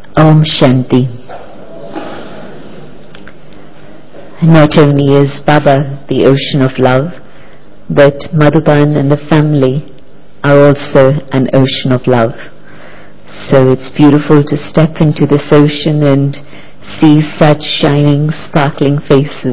Om Shanti. Not only is Baba the ocean of love, but Madhuban and the family are also an ocean of love. So it's beautiful to step into this ocean and see such shining, sparkling faces.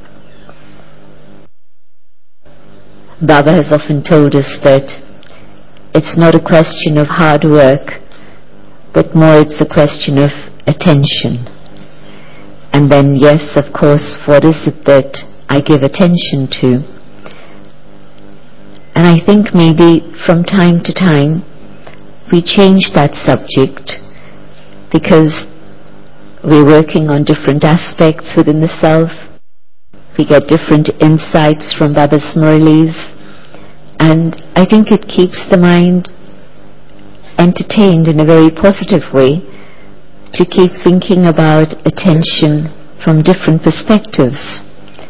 Baba has often told us that it's not a question of hard work, but more it's a question of attention. And then, yes, of course, what is it that I give attention to? And I think maybe from time to time we change that subject because we're working on different aspects within the self. We get different insights from Baba's Murlis, and I think it keeps the mind entertained in a very positive way to keep thinking about attention from different perspectives.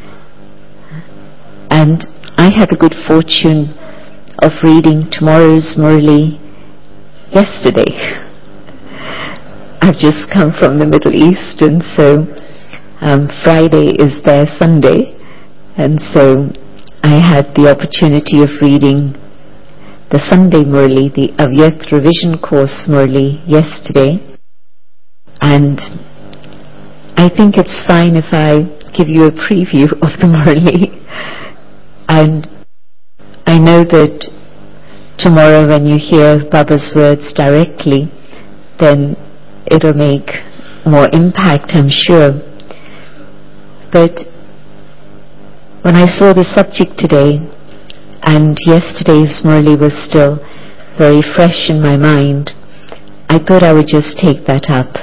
And I had the good fortune of reading tomorrow's Murli yesterday. I've just come from the Middle East, and so Friday is their Sunday, and so I had the opportunity of reading the Sunday Murli, the Avyakt Revision Course Murli yesterday, and I think it's fine if I give you a preview of the Murli. And I know that tomorrow when you hear Baba's words directly, then it'll make more impact, I'm sure. But when I saw the subject today, and yesterday's Murli was still very fresh in my mind, I thought I would just take that up.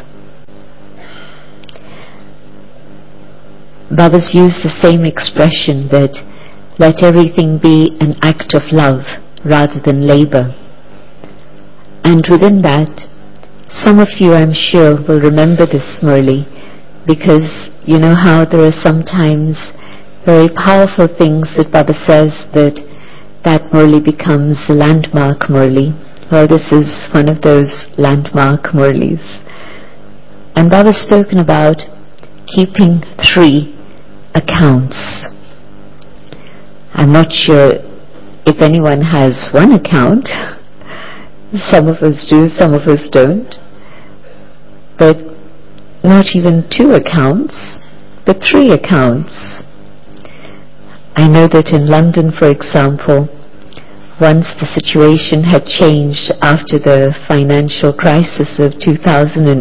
Baba's used the same expression that let everything be an act of love rather than labor. And within that, some of you, I'm sure, will remember this Murli, because you know how there are sometimes very powerful things that Baba says that Murli becomes a landmark Murli. Well, this is one of those landmark Murlis. And Baba's spoken about keeping 3 accounts. I'm not sure if anyone has 1 account. Some of us do, some of us don't. But not even 2 accounts, but 3 accounts. I know that in London, for example, once the situation had changed after the financial crisis of 2008,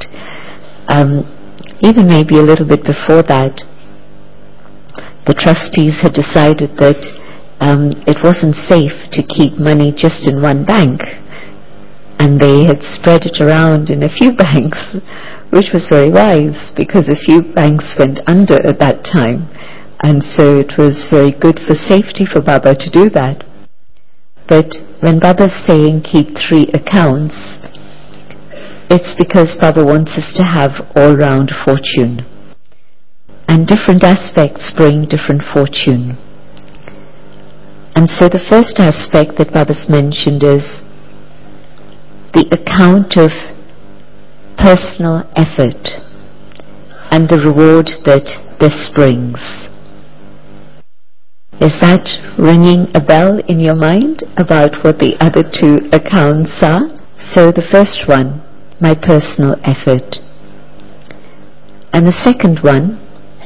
even maybe a little bit before that, the trustees had decided that it wasn't safe to keep money just in one bank, and they had spread it around in a few banks, which was very wise because a few banks went under at that time, and so it was very good for safety for Baba to do that. But when Baba's saying keep 3 accounts, it's because Baba wants us to have all-round fortune. And different aspects bring different fortune. And so the first aspect that Baba's mentioned is the account of personal effort and the reward that this brings. Is that ringing a bell in your mind about what the other 2 accounts are? So the first one, my personal effort. And the second one,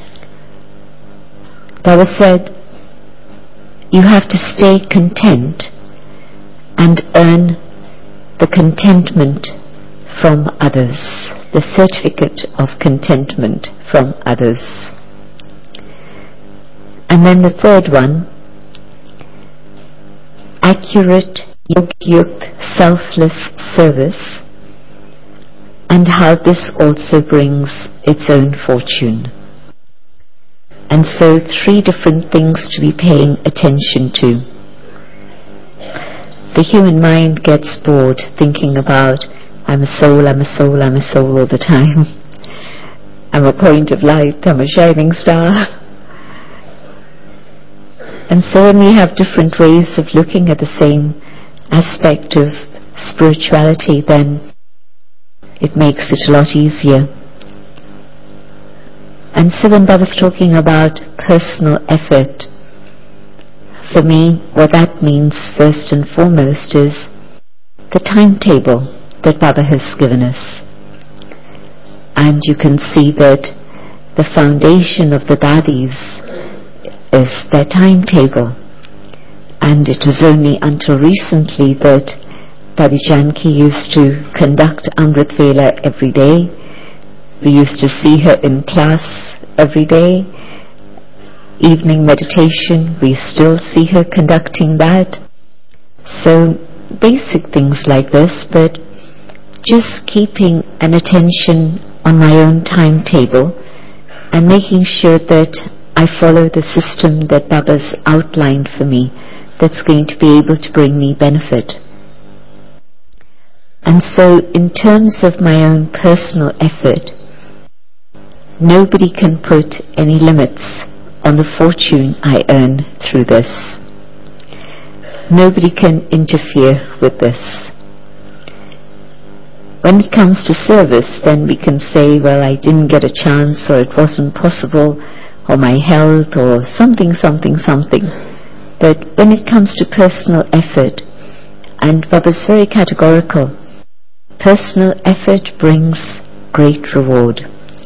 Baba said, you have to stay content and earn the contentment from others, the certificate of contentment from others. And then the third one, accurate yogyukt selfless service, and how this also brings its own fortune. And so 3 different things to be paying attention to. The human mind gets bored thinking about, I'm a soul, I'm a soul, I'm a soul all the time. I'm a point of light, I'm a shining star. And so when we have different ways of looking at the same aspect of spirituality, then it makes it a lot easier. And so when Baba's talking about personal effort, for me, what that means first and foremost is the timetable that Baba has given us. And you can see that the foundation of the Dadis is their timetable. And it was only until recently that Dadi Janki used to conduct Amrit Vela every day. We used to see her in class every day. Evening meditation, we still see her conducting that. So basic things like this, but just keeping an attention on my own timetable and making sure that I follow the system that Baba's outlined for me that's going to be able to bring me benefit. And so in terms of my own personal effort, nobody can put any limits on the fortune I earn through this. Nobody can interfere with this. When it comes to service, then we can say, well, I didn't get a chance, or it wasn't possible, or my health, or something. But when it comes to personal effort, and Baba's very categorical, personal effort brings great reward.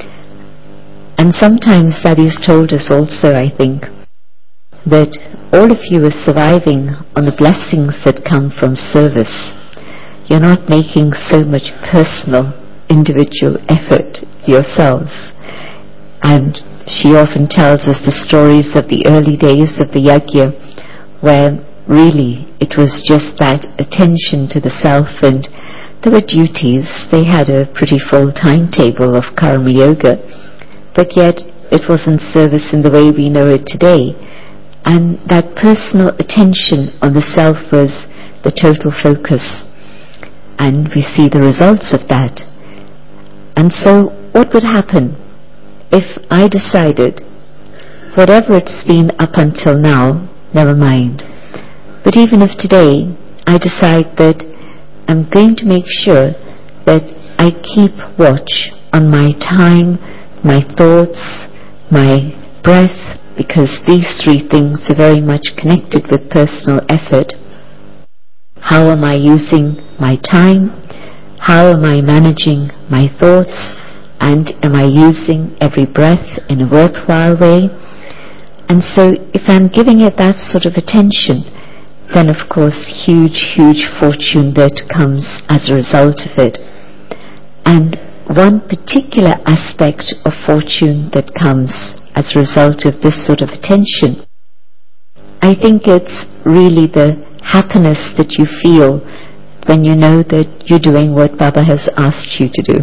And sometimes Daddy has told us also, I think, that all of you are surviving on the blessings that come from service. You're not making so much personal, individual effort yourselves. And she often tells us the stories of the early days of the yajna, where really it was just that attention to the self, and there were duties. They had a pretty full timetable of karma yoga, but yet it wasn't service in the way we know it today. And that personal attention on the self was the total focus. And we see the results of that. And so what would happen if I decided, whatever it's been up until now, never mind, but even if today I decide that I'm going to make sure that I keep watch on my time, my thoughts, my breath, because these three things are very much connected with personal effort. How am I using my time? How am I managing my thoughts? And am I using every breath in a worthwhile way? And so if I'm giving it that sort of attention, then of course huge fortune that comes as a result of it. And one particular aspect of fortune that comes as a result of this sort of attention, I think it's really the happiness that you feel when you know that you're doing what Baba has asked you to do.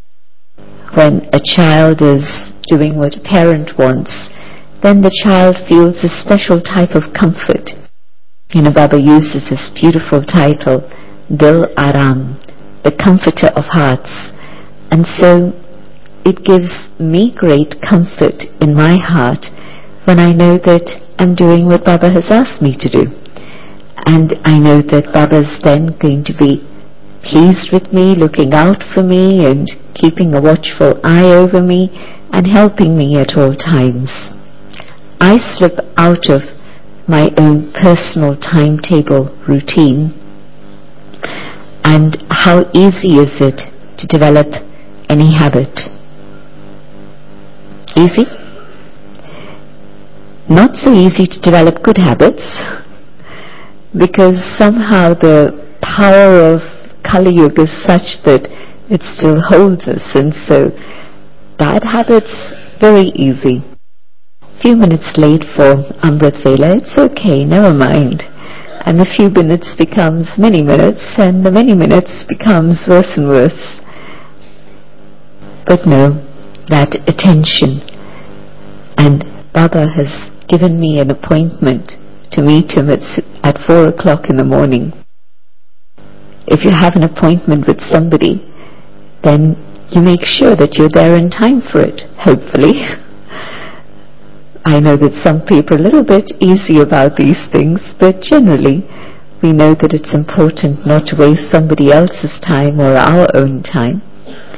When a child is doing what a parent wants, then the child feels a special type of comfort. You know, Baba uses this beautiful title, Dil Aram, the comforter of hearts. And so it gives me great comfort in my heart when I know that I'm doing what Baba has asked me to do. And I know that Baba's then going to be pleased with me, looking out for me and keeping a watchful eye over me and helping me at all times. I slip out of my own personal timetable routine, and how easy is it to develop any habit? Easy? Not so easy to develop good habits, because somehow the power of Kali Yuga is such that it still holds us, and so bad habits, very easy. Few minutes late for Amrit Vela, it's okay, never mind. And the few minutes becomes many minutes, and the many minutes becomes worse and worse. But no, that attention. And Baba has given me an appointment to meet him at 4 o'clock in the morning. If you have an appointment with somebody, then you make sure that you're there in time for it, hopefully. I know that some people are a little bit easy about these things, but generally we know that it's important not to waste somebody else's time or our own time.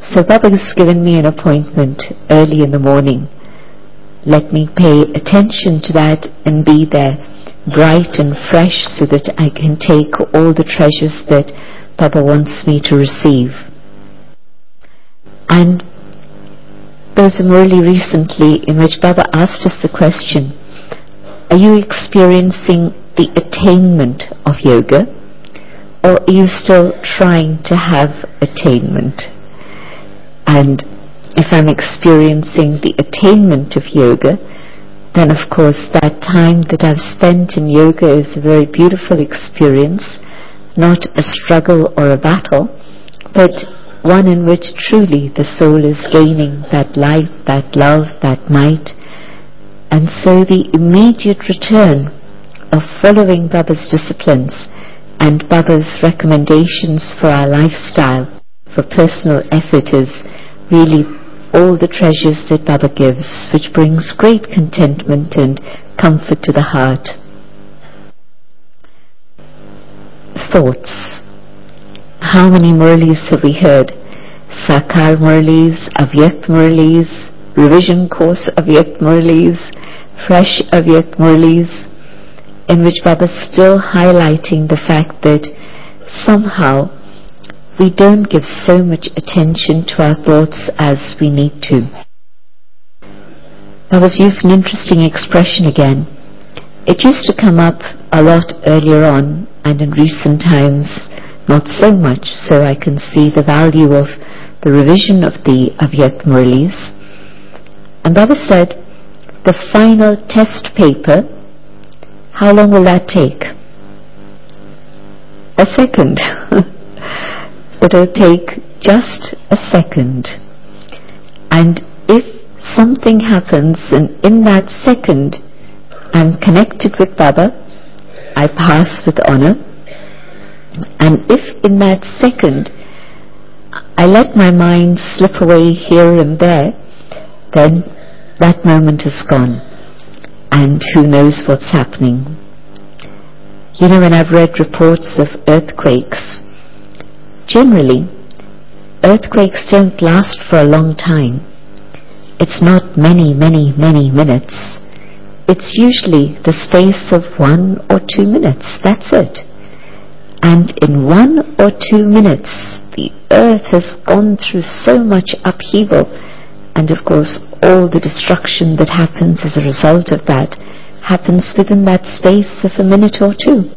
So Baba has given me an appointment early in the morning. Let me pay attention to that and be there, bright and fresh, so that I can take all the treasures that Baba wants me to receive. And there was a Murli recently in which Baba asked us the question, are you experiencing the attainment of yoga, or are you still trying to have attainment? And if I'm experiencing the attainment of yoga, then of course that time that I've spent in yoga is a very beautiful experience, not a struggle or a battle, but one in which truly the soul is gaining that light, that love, that might. And so the immediate return of following Baba's disciplines and Baba's recommendations for our lifestyle, for personal effort, is really all the treasures that Baba gives, which brings great contentment and comfort to the heart. Thoughts. How many Murlis have we heard? Sakar Murlis, Avyakt Murlis, revision course Avyakt Murlis, fresh Avyakt Murlis, in which Baba is still highlighting the fact that somehow we don't give so much attention to our thoughts as we need to. Baba's used an interesting expression again. It used to come up a lot earlier on, and in recent times not so much, so I can see the value of the revision of the Avyakt Murlis. And Baba said, the final test paper, how long will that take? A second. It'll take just a second. And if something happens and in that second I'm connected with Baba, I pass with honor. And if in that second I let my mind slip away here and there, then that moment is gone, and who knows what's happening. You know, when I've read reports of earthquakes, generally earthquakes don't last for a long time. It's not many minutes. It's usually the space of 1 or 2 minutes. That's it. And in 1 or 2 minutes, the earth has gone through so much upheaval, and of course all the destruction that happens as a result of that happens within that space of a minute or 2.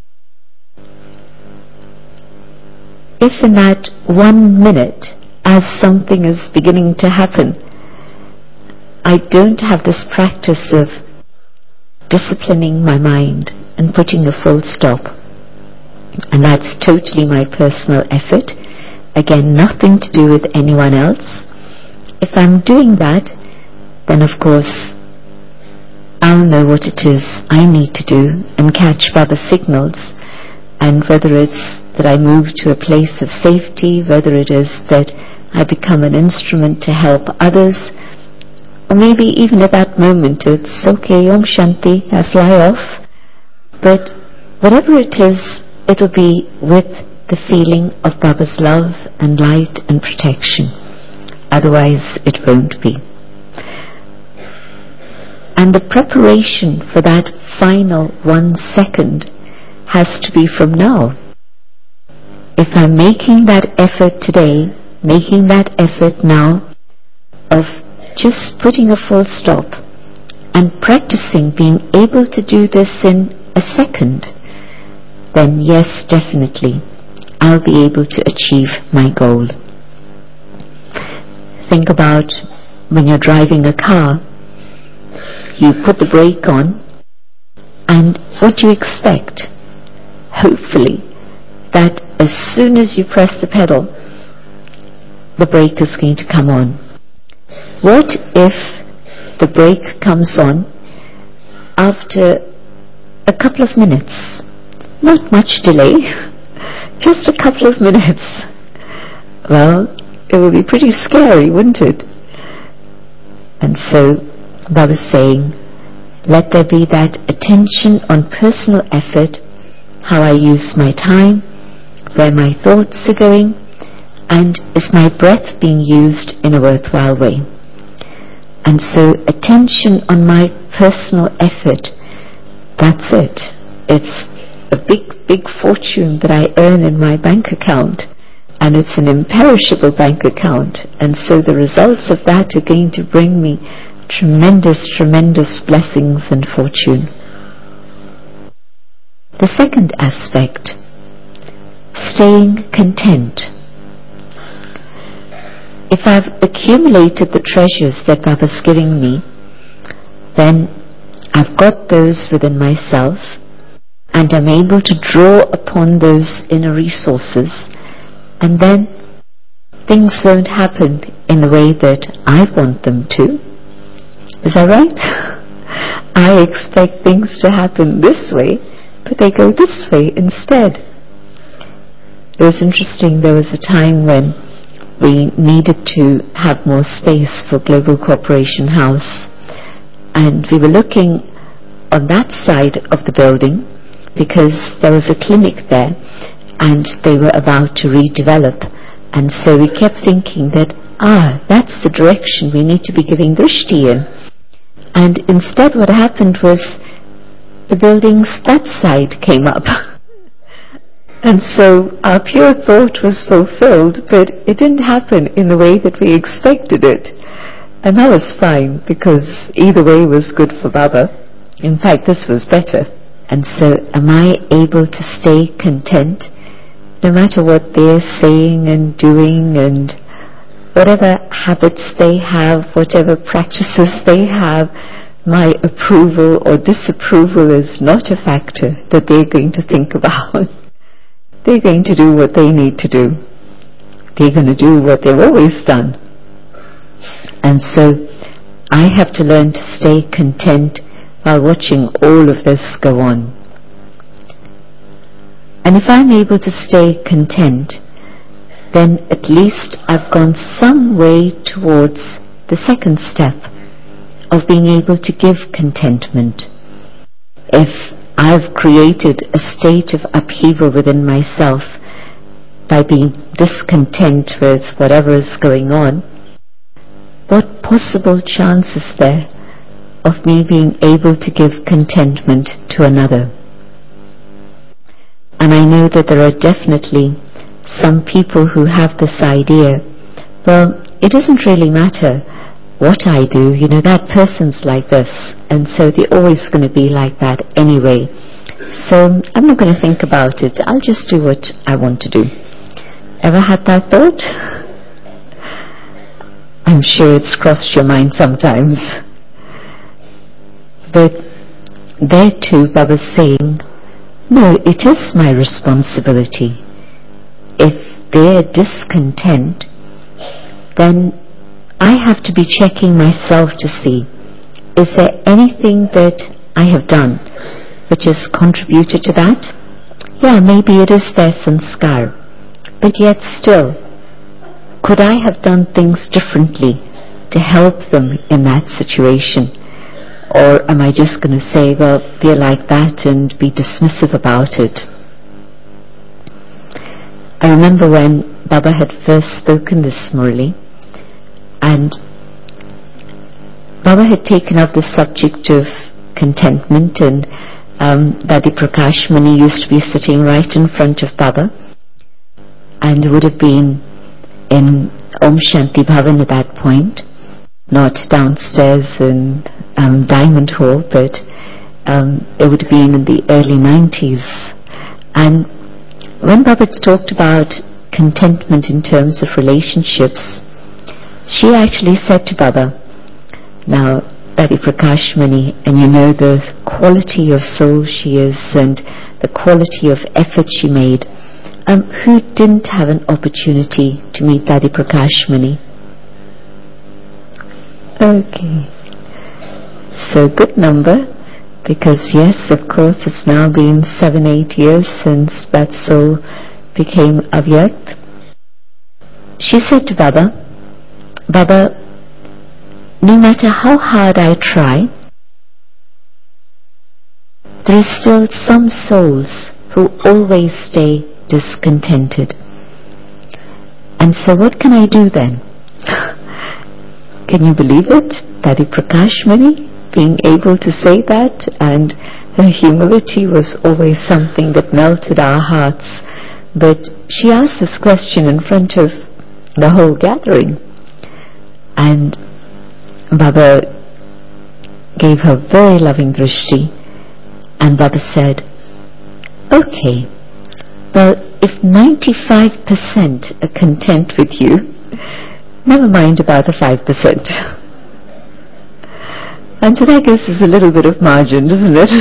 If in that 1 minute, as something is beginning to happen, I don't have this practice of disciplining my mind and putting a full stop, and that's totally my personal effort, again nothing to do with anyone else. If I'm doing that, then of course I'll know what it is I need to do and catch Baba's signals, and whether it's that I move to a place of safety, whether it is that I become an instrument to help others, or maybe even at that moment it's okay, Om Shanti, I fly off. But whatever it is, it'll be with the feeling of Baba's love and light and protection. Otherwise it won't be. And the preparation for that final 1 second has to be from now. If I'm making that effort today, making that effort now of just putting a full stop and practicing being able to do this in a second, then yes, definitely, I'll be able to achieve my goal. Think about when you're driving a car, you put the brake on, and what do you expect? Hopefully, that as soon as you press the pedal, the brake is going to come on. What if the brake comes on after a couple of minutes? Not much delay, just a couple of minutes. Well, it would be pretty scary, wouldn't it? And so Baba's saying, let there be that attention on personal effort, how I use my time, where my thoughts are going, And is my breath being used in a worthwhile way? And so attention on my personal effort, that's it. It's a big fortune that I earn in my bank account, and it's an imperishable bank account, and so the results of that are going to bring me tremendous blessings and fortune. The second aspect, staying content. If I've accumulated the treasures that Baba's giving me, then I've got those within myself, and I'm able to draw upon those inner resources, and then things won't happen in the way that I want them to. Is that right? I expect things to happen this way, but they go this way instead. It was interesting, there was a time when we needed to have more space for Global Corporation House, and we were looking on that side of the building because there was a clinic there and they were about to redevelop, and so we kept thinking that that's the direction we need to be giving drishti in. And instead what happened was the buildings that side came up. And so our pure thought was fulfilled, but it didn't happen in the way that we expected it. And that was fine, because either way was good for Baba. In fact, this was better. And so am I able to stay content, no matter what they're saying and doing, and whatever habits they have, whatever practices they have, my approval or disapproval is not a factor that they're going to think about. They're going to do what they need to do. They're going to do what they've always done. And so I have to learn to stay content while watching all of this go on. And if I'm able to stay content, then at least I've gone some way towards the second step of being able to give contentment. If I've created a state of upheaval within myself by being discontent with whatever is going on, what possible chance is there of me being able to give contentment to another? And I know that there are definitely some people who have this idea, well, it doesn't really matter what I do, that person's like this, and so they're always going to be like that anyway. So I'm not going to think about it. I'll just do what I want to do. Ever had that thought? I'm sure it's crossed your mind sometimes. But there too, Baba's saying, no, it is my responsibility. If they're discontent, then I have to be checking myself to see, is there anything that I have done which has contributed to that? Yeah, maybe it is their sanskar, but yet still, could I have done things differently to help them in that situation? Or am I just going to say, well, they're like that, and be dismissive about it? I remember when Baba had first spoken this Murli, and Baba had taken up the subject of contentment, and Dadi Prakash Muni used to be sitting right in front of Baba, and would have been in Om Shanti Bhavan at that point, not downstairs in Diamond Hall, but it would have been in the early 90s. And when Baba talked about contentment in terms of relationships, she actually said to Baba, now Dadi Prakash Muni, and the quality of soul she is and the quality of effort she made, who didn't have an opportunity to meet Dadi Prakash Muni? Okay, so good number, because yes, of course, it's now been 7-8 years since that soul became Avyakt. She said to Baba, Baba, no matter how hard I try, there is still some souls who always stay discontented. And so what can I do then? Can you believe it? Daddy Prakash Mani being able to say that, and her humility was always something that melted our hearts. But she asked this question in front of the whole gathering, and Baba gave her very loving drishti, and Baba said, okay, well, if 95% are content with you, never mind about the 5%. And so that gives us a little bit of margin, doesn't it?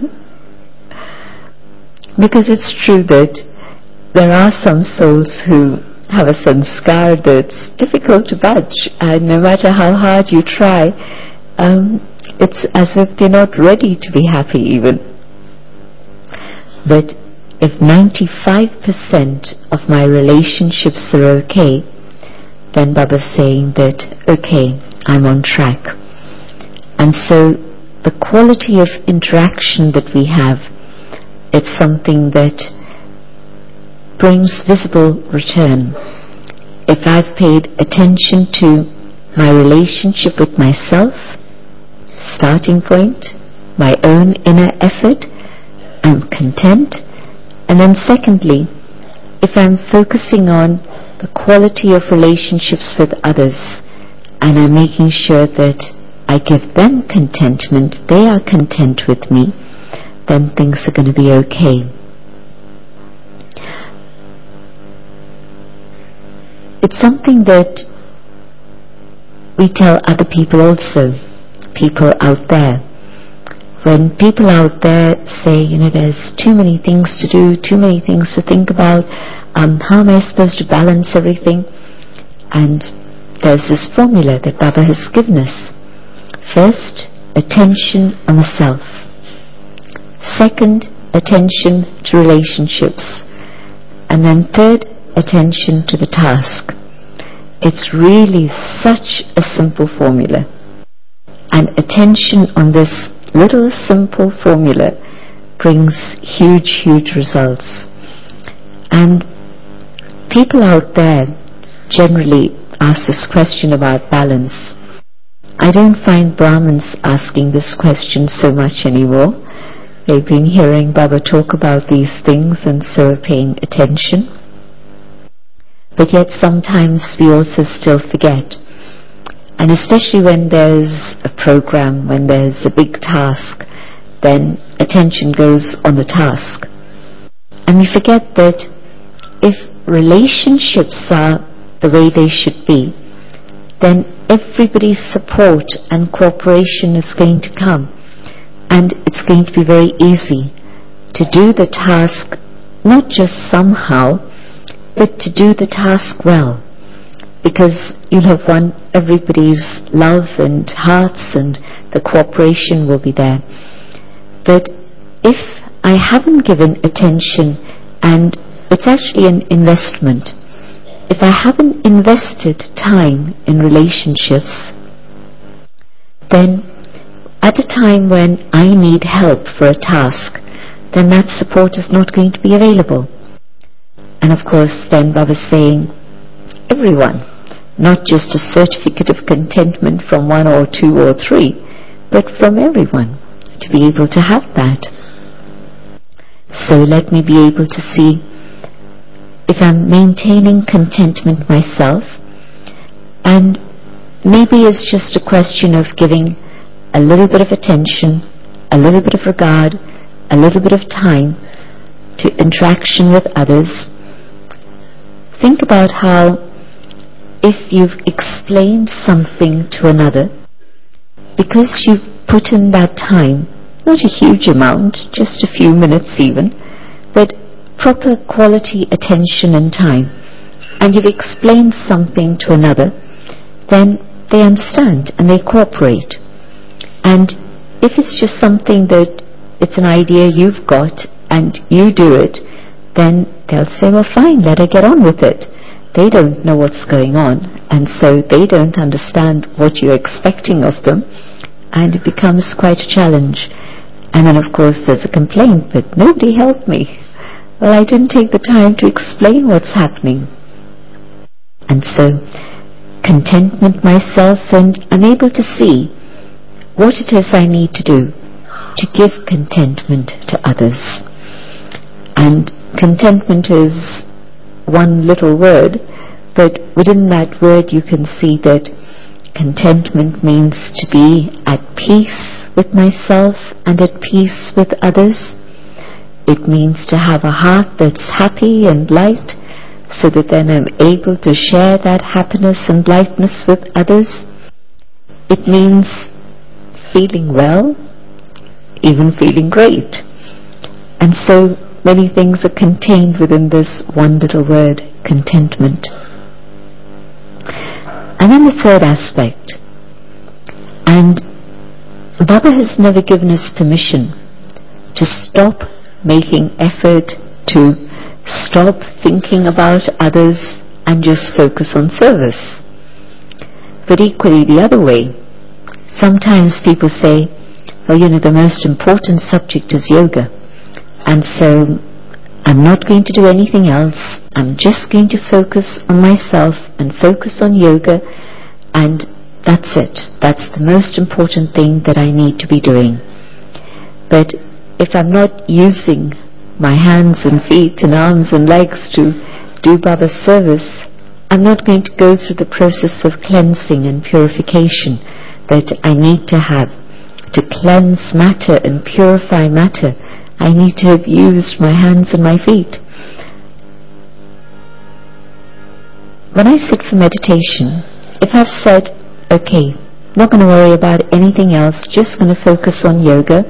Because it's true that there are some souls who have a sanskar that's difficult to budge, and no matter how hard you try, it's as if they're not ready to be happy even. But if 95% of my relationships are okay, then Baba's saying that, okay, I'm on track. And so the quality of interaction that we have, it's something that brings visible return. If I've paid attention to my relationship with myself, starting point, my own inner effort, I'm content. And then secondly, if I'm focusing on the quality of relationships with others, and I'm making sure that I give them contentment, they are content with me, then things are going to be okay. It's something that we tell other people also, people out there. When people out there say, there's too many things to do, too many things to think about, how am I supposed to balance everything? And there's this formula that Baba has given us. First, attention on the self. Second, attention to relationships. And then third, attention to the task. It's really such a simple formula. And attention on this little simple formula brings huge, huge results. And people out there generally ask this question about balance. I don't find Brahmins asking this question so much anymore. They've been hearing Baba talk about these things and so are paying attention. But yet sometimes we also still forget. And especially when there's a program, when there's a big task, then attention goes on the task. And we forget that if relationships are the way they should be, then everybody's support and cooperation is going to come. And it's going to be very easy to do the task, not just somehow, but to do the task well. Because you'll have won everybody's love and hearts, and the cooperation will be there. But if I haven't given attention, and it's actually an investment, if I haven't invested time in relationships, then at a time when I need help for a task, then that support is not going to be available. And of course then Baba's saying, everyone, not just a certificate of contentment from 1 or 2 or 3, but from everyone, to be able to have that. So let me be able to see if I'm maintaining contentment myself, and maybe it's just a question of giving a little bit of attention, a little bit of regard, a little bit of time to interaction with others. Think about how if you've explained something to another, because you've put in that time, not a huge amount, just a few minutes even, but proper quality attention and time, and you've explained something to another, then they understand and they cooperate. And if it's just something that it's an idea you've got and you do it, then they'll say, well fine, let her get on with it. They don't know what's going on, and so they don't understand what you're expecting of them, and it becomes quite a challenge. And then of course there's a complaint, but nobody helped me. Well, I didn't take the time to explain what's happening. And so contentment myself, and I'm able to see what it is I need to do to give contentment to others. And contentment is one little word, but within that word you can see that contentment means to be at peace with myself and at peace with others. It means to have a heart that's happy and light, so that then I'm able to share that happiness and lightness with others. It means feeling well, even feeling great. And so many things are contained within this one little word, contentment. And then the third aspect, and Baba has never given us permission to stop making effort, to stop thinking about others and just focus on service. But equally the other way, sometimes people say, oh, the most important subject is yoga, and so I'm not going to do anything else. I'm just going to focus on myself and focus on yoga, and that's it. That's the most important thing that I need to be doing. But if I'm not using my hands and feet and arms and legs to do Baba's service, I'm not going to go through the process of cleansing and purification that I need to have. To cleanse matter and purify matter, I need to have used my hands and my feet. When I sit for meditation, if I've said, okay, not going to worry about anything else, just going to focus on yoga,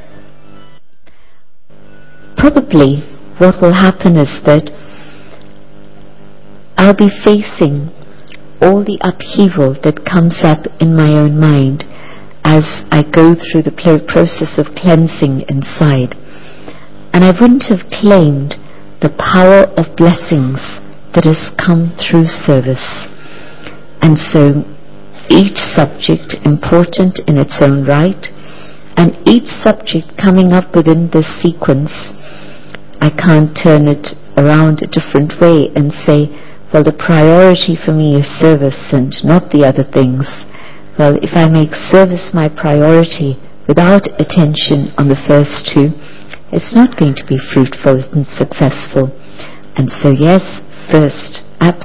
probably what will happen is that I'll be facing all the upheaval that comes up in my own mind as I go through the process of cleansing inside. And I wouldn't have claimed the power of blessings that has come through service. And so each subject important in its own right, and each subject coming up within this sequence, I can't turn it around a different way and say, well, the priority for me is service and not the other things. Well, if I make service my priority without attention on the first two, it's not going to be fruitful and successful. And so yes, first,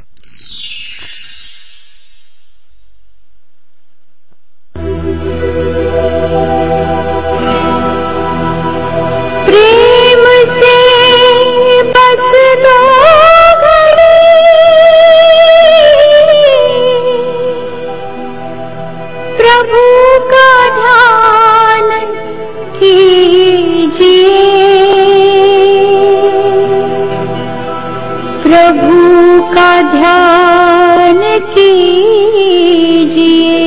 ध्यान कीजिए।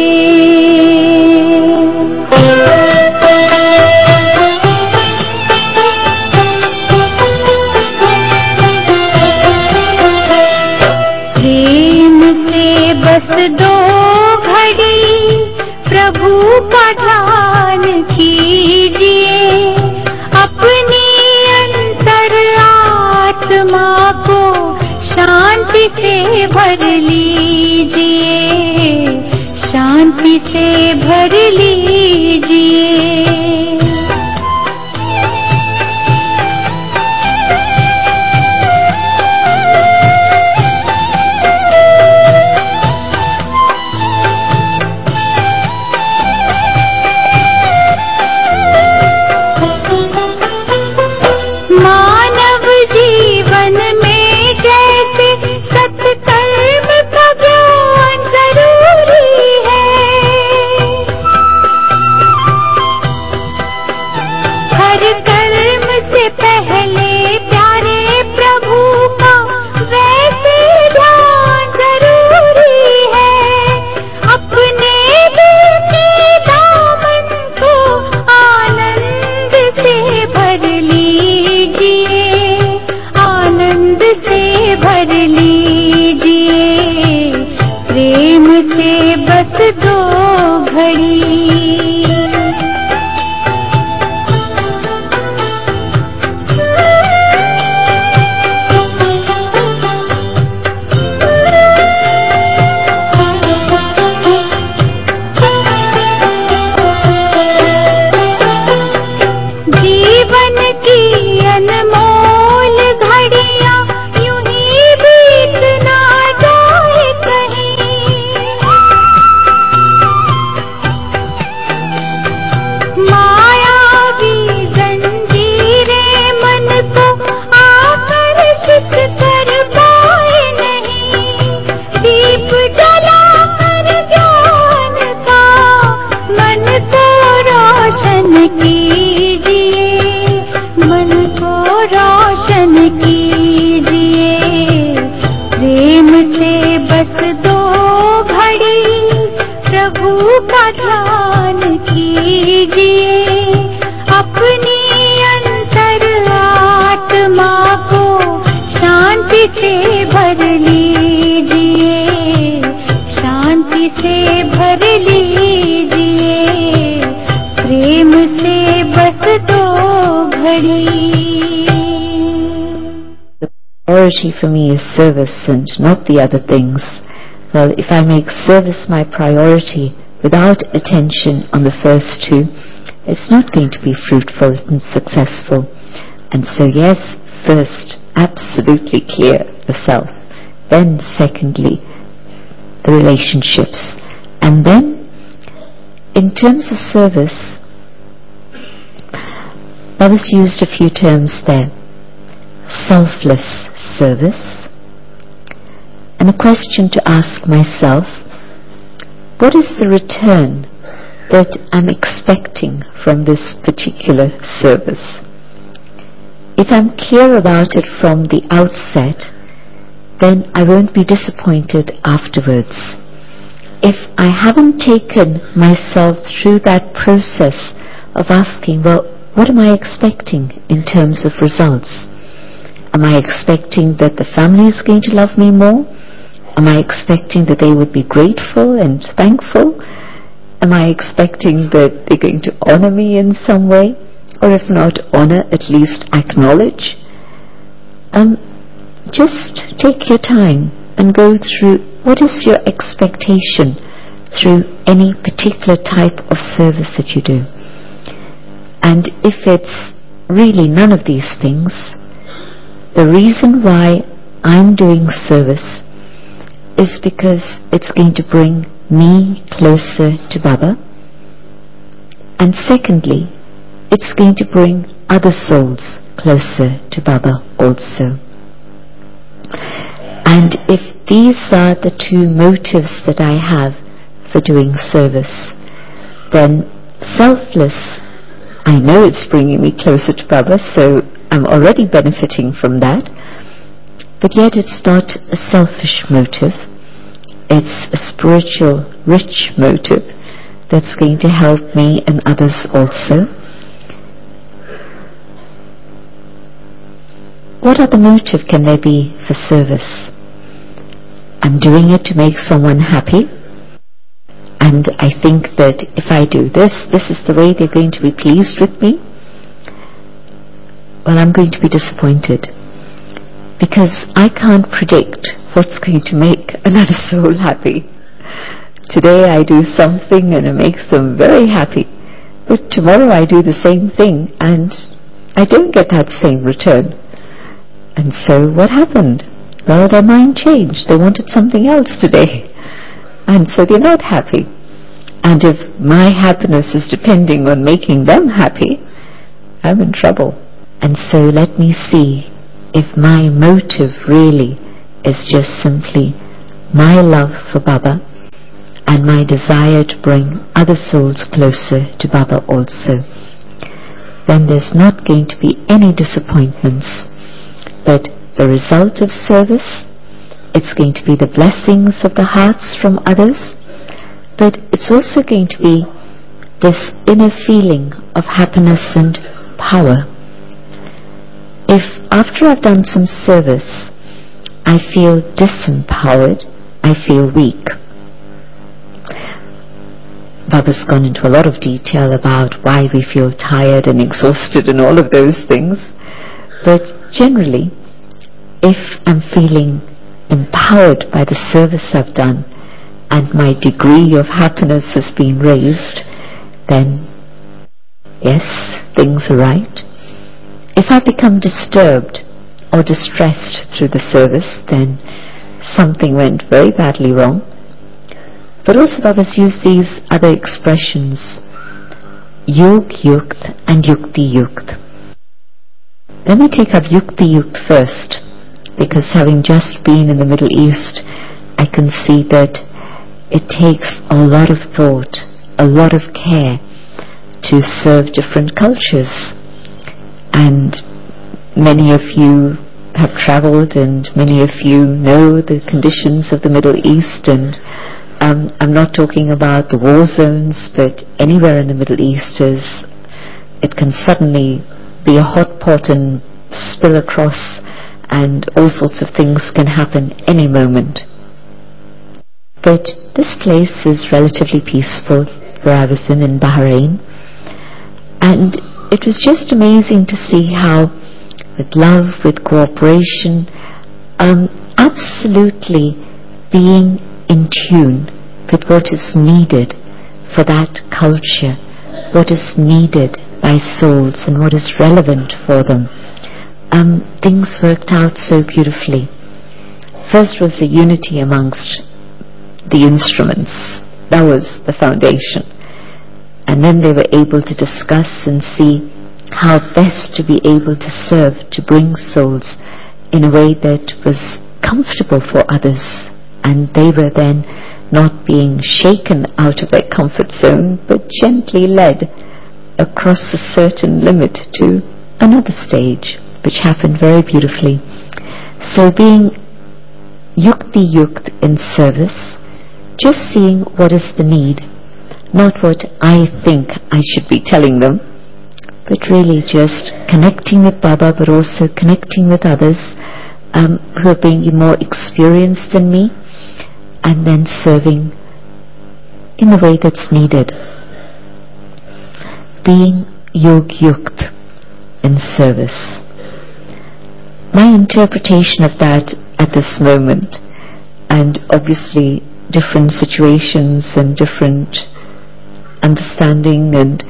प्रेम से बस दो घड़ी प्रभु का ध्यान कीजिए, अपनी अंतर आत्मा को शांति से भर लीजिए, शांति से भर लीजिए। मानव जीवन में जैसे सत्कर्म का ज्ञान जरूरी है, हर कर्म से पहले प्यारे प्रभु का वैसे ध्यान जरूरी है। अपने दिल के दामन को आनंद से भर लीजिए, आनंद से भर लीजिए। प्रेम से बस दो घड़ी लीजिए, अपनी अंतर आत्मा को शांति से भर लीजिए, शांति से भर लीजिए, प्रेम से बस दो घड़ी। The priority for me is service and not the other things. Well, if I make service my priority without attention on the first two, it's not going to be fruitful and successful. And so yes, first, absolutely clear the self. Then secondly, the relationships. And then, in terms of service, Bhava's used a few terms there. Selfless service. And a question to ask myself, what is the return that I'm expecting from this particular service? If I'm clear about it from the outset, then I won't be disappointed afterwards. If I haven't taken myself through that process of asking, well, what am I expecting in terms of results? Am I expecting that the family is going to love me more? Am I expecting that they would be grateful and thankful? Am I expecting that they're going to honor me in some way? Or if not honor, at least acknowledge? Just take your time and go through what is your expectation through any particular type of service that you do. And if it's really none of these things, the reason why I'm doing service is because it's going to bring me closer to Baba. And secondly, it's going to bring other souls closer to Baba also. And if these are the two motives that I have for doing service, then selfless, I know it's bringing me closer to Baba, so I'm already benefiting from that. But yet it's not a selfish motive. It's a spiritual, rich motive that's going to help me and others also. What other motive can there be for service? I'm doing it to make someone happy, and I think that if I do this, this is the way they're going to be pleased with me. Well, I'm going to be disappointed, because I can't predict what's going to make another soul happy. Today I do something and it makes them very happy, but tomorrow I do the same thing and I don't get that same return. And so what happened? Well, their mind changed. They wanted something else today, and so they're not happy. And if my happiness is depending on making them happy, I'm in trouble. And so let me see if my motive really is just simply my love for Baba and my desire to bring other souls closer to Baba also. Then there's not going to be any disappointments, but the result of service, it's going to be the blessings of the hearts from others, but it's also going to be this inner feeling of happiness and power. If after I've done some service, I feel disempowered, I feel weak. Baba's gone into a lot of detail about why we feel tired and exhausted and all of those things, but generally, if I'm feeling empowered by the service I've done and my degree of happiness has been raised, then yes, things are right. If I become disturbed or distressed through the service, then something went very badly wrong. But also Baba's used these other expressions, Yog Yukt and Yukti Yukt. Let me take up Yukti Yukt first, because having just been in the Middle East, I can see that it takes a lot of thought, a lot of care to serve different cultures. And many of you have traveled and many of you know the conditions of the Middle East, and I'm not talking about the war zones, but anywhere in the Middle East it can suddenly be a hot pot and spill across, and all sorts of things can happen any moment. But this place is relatively peaceful, where I was in Bahrain, and it was just amazing to see how, with love, with cooperation, absolutely being in tune with what is needed for that culture, what is needed by souls and what is relevant for them. Things worked out so beautifully. First was the unity amongst the instruments. That was the foundation. And then they were able to discuss and see how best to be able to serve, to bring souls in a way that was comfortable for others. And they were then not being shaken out of their comfort zone, but gently led across a certain limit to another stage, which happened very beautifully. So being yukti yukt in service, just seeing what is the need, not what I think I should be telling them, but really just connecting with Baba, but also connecting with others who are being more experienced than me, and then serving in the way that's needed. Being yog yukt in service. My interpretation of that at this moment, and obviously different situations and different understanding, and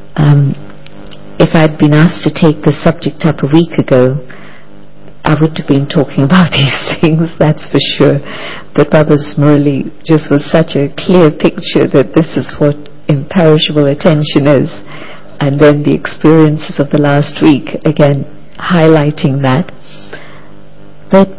if I'd been asked to take the subject up a week ago, I would have been talking about these things, that's for sure. But Baba's Murli just was such a clear picture that this is what imperishable attention is. And then the experiences of the last week, again, highlighting that. But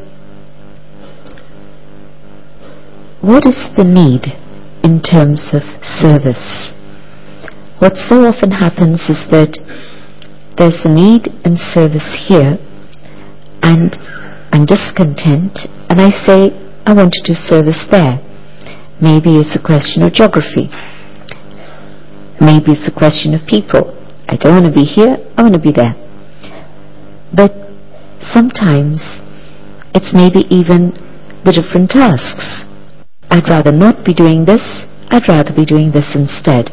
what is the need in terms of service? What so often happens is that there's a need in service here, and I'm discontent, and I say, I want to do service there. Maybe it's a question of geography. Maybe it's a question of people. I don't want to be here, I want to be there. But sometimes it's maybe even the different tasks. I'd rather not be doing this, I'd rather be doing this instead.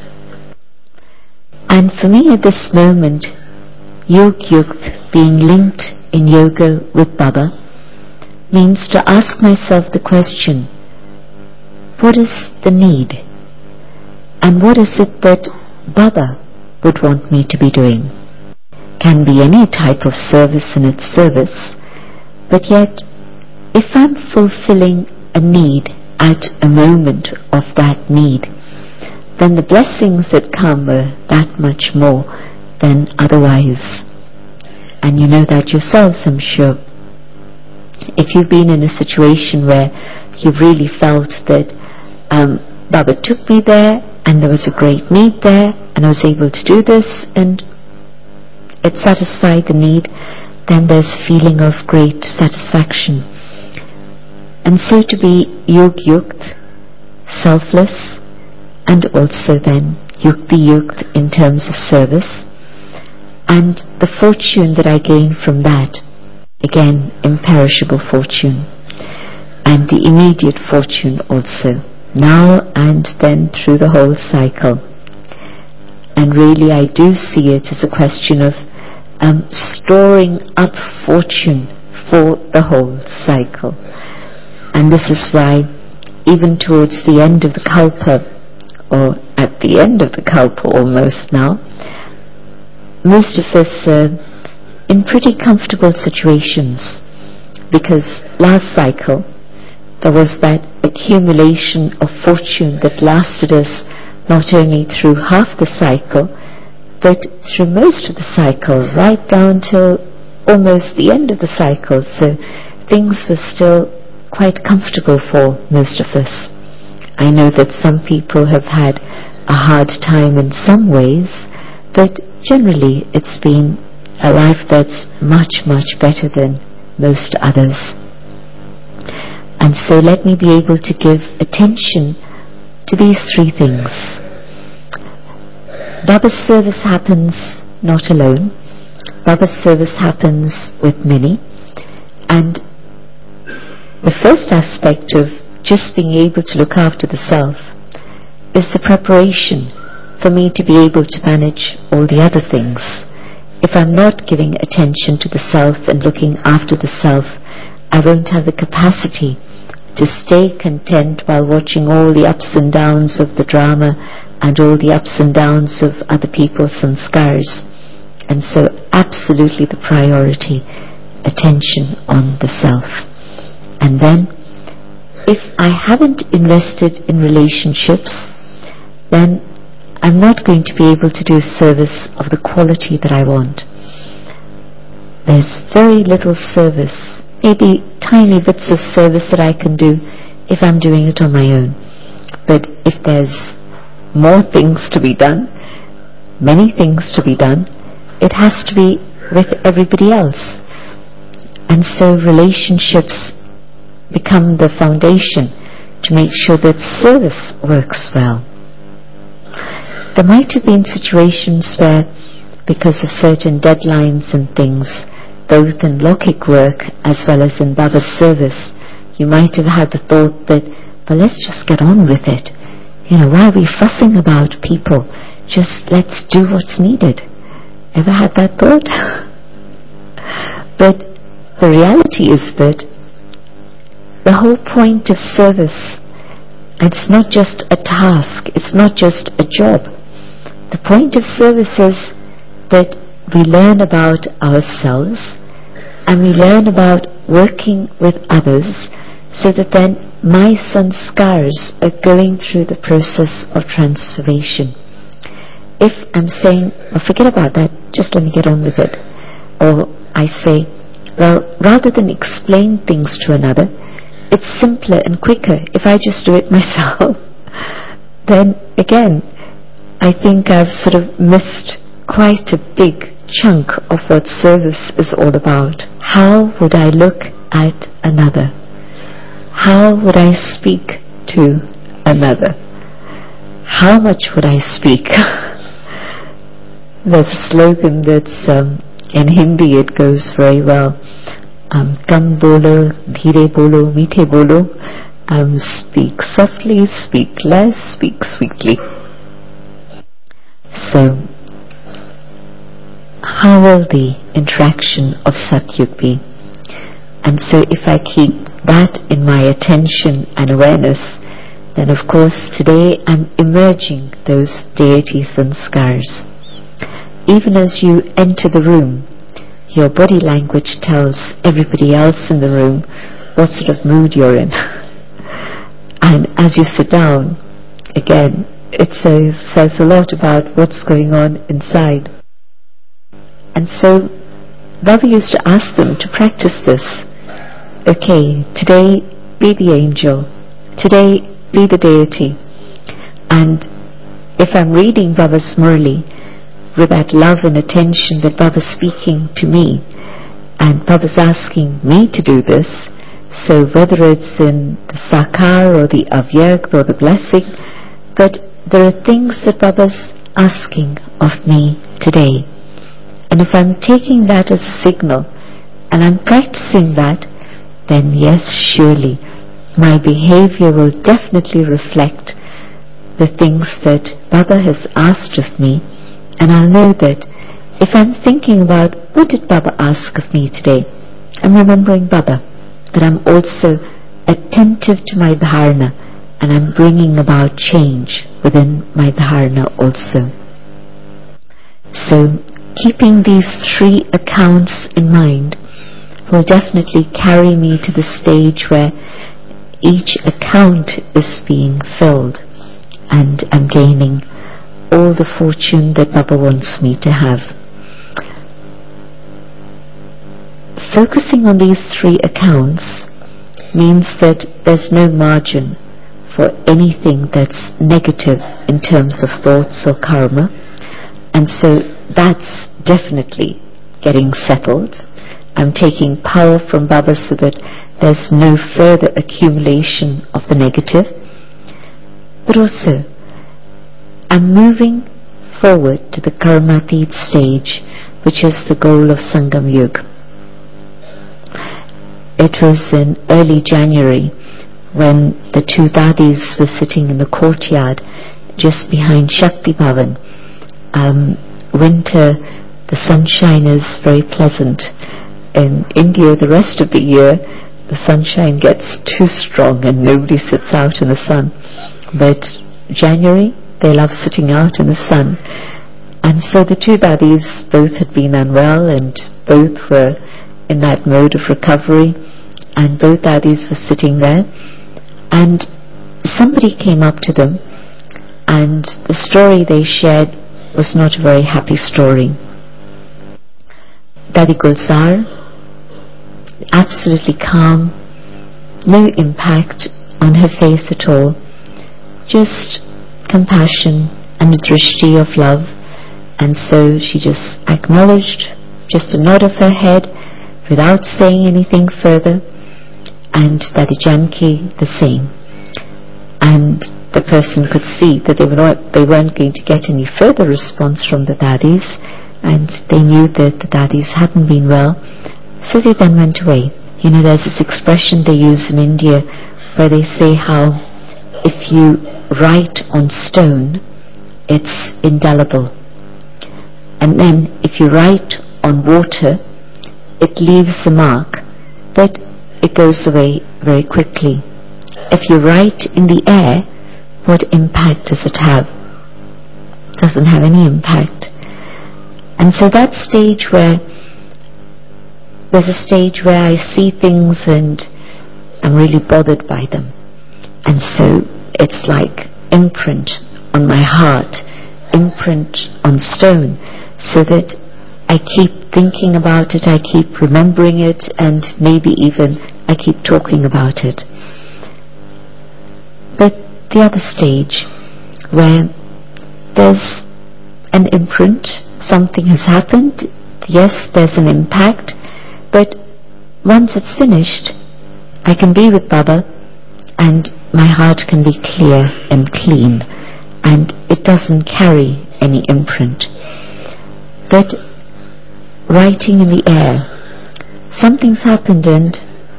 And for me at this moment, Yog Yukt, being linked in yoga with Baba, means to ask myself the question, what is the need? And what is it that Baba would want me to be doing? Can be any type of service in its service, but yet if I'm fulfilling a need at a moment of that need, then the blessings that come are that much more than otherwise. And you know that yourselves, I'm sure. If you've been in a situation where you've really felt that Baba took me there and there was a great need there and I was able to do this and it satisfied the need, then there's a feeling of great satisfaction. And so to be Yog Yukt, selfless, and also then Yukti Yukt in terms of service, and the fortune that I gain from that, again, imperishable fortune, and the immediate fortune also, now and then through the whole cycle. And really I do see it as a question of storing up fortune for the whole cycle. And this is why even towards the end of the Kalpa, or at the end of the Kalpa almost now, most of us are in pretty comfortable situations, because last cycle there was that accumulation of fortune that lasted us not only through half the cycle, but through most of the cycle, right down till almost the end of the cycle. So things were still quite comfortable for most of us. I know that some people have had a hard time in some ways, but generally it's been a life that's much, much better than most others. And so let me be able to give attention to these three things. Baba's service happens not alone. Baba's service happens with many. And the first aspect of just being able to look after the self is the preparation for me to be able to manage all the other things. If I'm not giving attention to the self and looking after the self, I won't have the capacity to stay content while watching all the ups and downs of the drama and all the ups and downs of other people's sanskars. And so absolutely the priority, attention on the self. And then, if I haven't invested in relationships, then I'm not going to be able to do service of the quality that I want. There's very little service, maybe tiny bits of service that I can do if I'm doing it on my own. But if there's more things to be done, many things to be done, it has to be with everybody else. And so relationships become the foundation to make sure that service works well. There might have been situations where, because of certain deadlines and things, both in Lokik work as well as in Baba's service, you might have had the thought that, well, let's just get on with it. Why are we fussing about people? Just let's do what's needed. Ever had that thought? But the reality is that the whole point of service, it's not just a task, it's not just a job. The point of service is that we learn about ourselves and we learn about working with others, so that then my sanskars are going through the process of transformation. If I'm saying, well, forget about that, just let me get on with it. Or I say, well, rather than explain things to another, it's simpler and quicker if I just do it myself. Then again, I think I've sort of missed quite a big chunk of what service is all about. How would I look at another? How would I speak to another? How much would I speak? There's a slogan that's in Hindi, it goes very well. Kam bolo, dheere bolo, meethe bolo. Speak softly, speak less, speak sweetly. So, how will the interaction of Satyug be? And so if I keep that in my attention and awareness, then of course today I'm emerging those deity sanskars. Even as you enter the room, your body language tells everybody else in the room what sort of mood you're in. And as you sit down, again, it says a lot about what's going on inside. And so Baba used to ask them to practice this. Okay, today be the angel, today be the deity. And if I'm reading Baba's Murli with that love and attention that Baba's speaking to me, and Baba's asking me to do this, so whether it's in the Sakar or the Avyakt or the blessing, but there are things that Baba's asking of me today. And if I'm taking that as a signal and I'm practicing that, then yes, surely my behavior will definitely reflect the things that Baba has asked of me, and I'll know that if I'm thinking about what did Baba ask of me today, I'm remembering Baba, but I'm also attentive to my dharana, and I'm bringing about change within my dharana also. So keeping these three accounts in mind will definitely carry me to the stage where each account is being filled and I'm gaining all the fortune that Baba wants me to have. Focusing on these three accounts means that there's no margin for anything that's negative in terms of thoughts or karma, and so that's definitely getting settled. I'm taking power from Baba so that there's no further accumulation of the negative, but also I'm moving forward to the Karmatit stage, which is the goal of Sangam Yuga. It was in early January when the two dadis were sitting in the courtyard just behind Shakti Bhavan. Winter, the sunshine is very pleasant. In India, the rest of the year, the sunshine gets too strong and nobody sits out in the sun. But January, they love sitting out in the sun. And so the two daddies both had been unwell and both were in that mode of recovery, and both daddies were sitting there, and somebody came up to them, and the story they shared was not a very happy story. Daddy Gulzar, absolutely calm, no impact on her face at all, just compassion and a drishti of love. And so she just acknowledged, just a nod of her head without saying anything further, and Daddy Janki the same. And the person could see that they weren't going to get any further response from the daddies, and they knew that the daddies hadn't been well, so they then went away. You know, there's this expression they use in India where they say how if you write on stone, it's indelible. And then if you write on water, it leaves a mark, but it goes away very quickly. If you write in the air, what impact does it have? It doesn't have any impact. And so that stage where there's a stage where I see things and I'm really bothered by them. And so it's like imprint on my heart, imprint on stone, so that I keep thinking about it, I keep remembering it, and maybe even I keep talking about it. But the other stage, where there's an imprint, something has happened, yes, there's an impact, but once it's finished, I can be with Baba and my heart can be clear and clean, and it doesn't carry any imprint. But writing in the air, something's happened and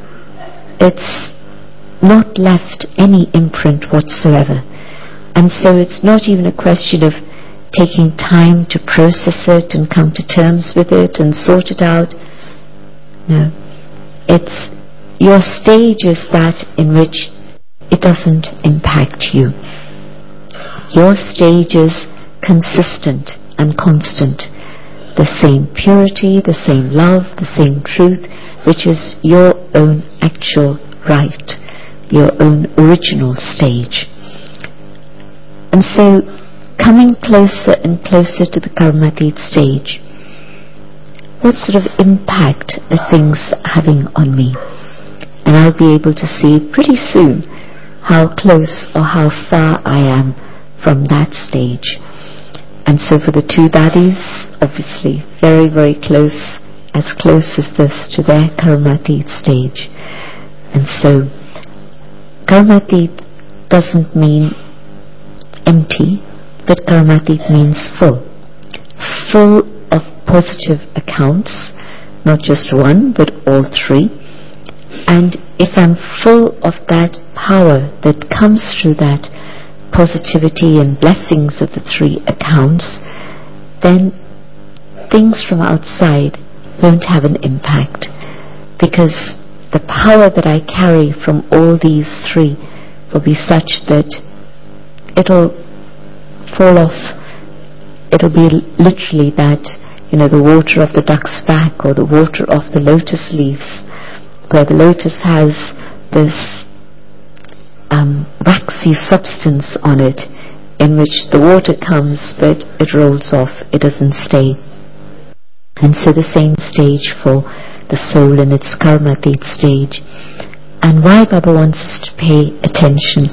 it's not left any imprint whatsoever. And so it's not even a question of taking time to process it and come to terms with it and sort it out. No, it's your stage is that in which it doesn't impact you. Your stage is consistent and constant. The same purity, the same love, the same truth, which is your own actual right, your own original stage. And so, coming closer and closer to the Karmatit stage, what sort of impact are things having on me? And I'll be able to see pretty soon how close or how far I am from that stage. And so for the two daddies, obviously very, very close as this to their Karmatit stage. And so Karmatit doesn't mean empty, but Karmatit means full. Full of positive accounts, not just one, but all three. And if I'm full of that power that comes through that positivity and blessings of the three accounts, then things from outside won't have an impact, because the power that I carry from all these three will be such that it'll fall off. It'll be literally that, the water of the duck's back or the water of the lotus leaves, where the lotus has this waxy substance on it in which the water comes but it rolls off, it doesn't stay. And so the same stage for the soul in its Karmatit stage. And why Baba wants us to pay attention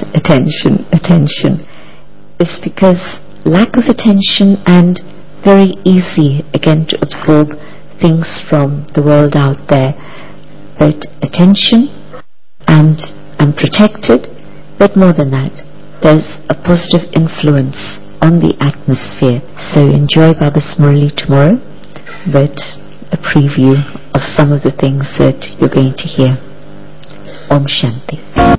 is because lack of attention and very easy again to absorb things from the world out there, but attention and I'm protected, but more than that, there's a positive influence on the atmosphere. So enjoy Baba's Murli tomorrow, but a preview of some of the things that you're going to hear. Om Shanti.